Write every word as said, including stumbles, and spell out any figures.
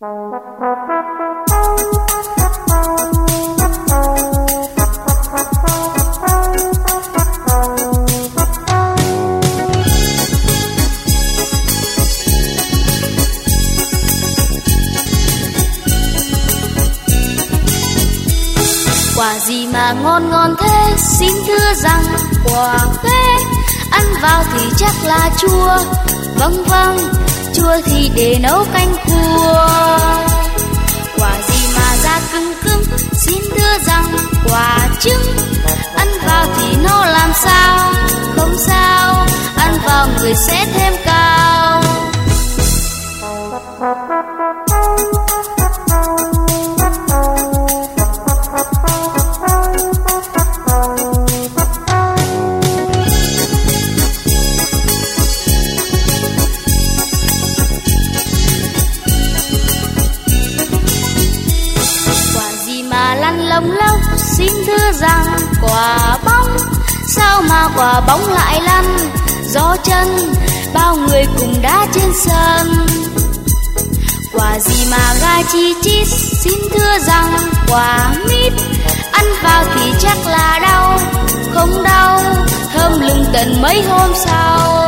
Quả gì mà ngon ngon thế, xin thưa rằng quả thế, ăn vào thì chắc là chua. Vâng vâng, chua thì để nấu canh cua. Quả gì mà da cứng cứng, xin thưa rằng quả trứng, ăn vào thì nó làm sao? Không sao, ăn vào người sẽ thêm cao. Lăn lông lốc, xin thưa rằng quả bóng, sao mà quả bóng lại lăn? Gió chân, bao người cùng đá trên sân. Quả gì mà gai chi chít, xin thưa rằng quả mít, ăn vào thì chắc là đau. Không đau, thơm lừng tận mấy hôm sau.